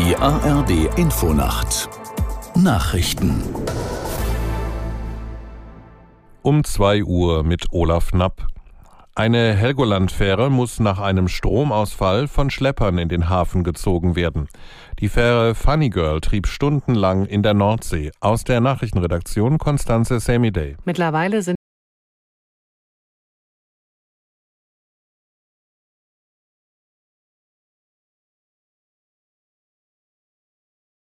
Die ARD Infonacht Nachrichten Um 2 Uhr mit Olaf Knapp. Eine Helgoland-Fähre muss nach einem Stromausfall von Schleppern in den Hafen gezogen werden. Die Fähre Funny Girl trieb stundenlang in der Nordsee. Aus der Nachrichtenredaktion Constanze Semidey. Mittlerweile sind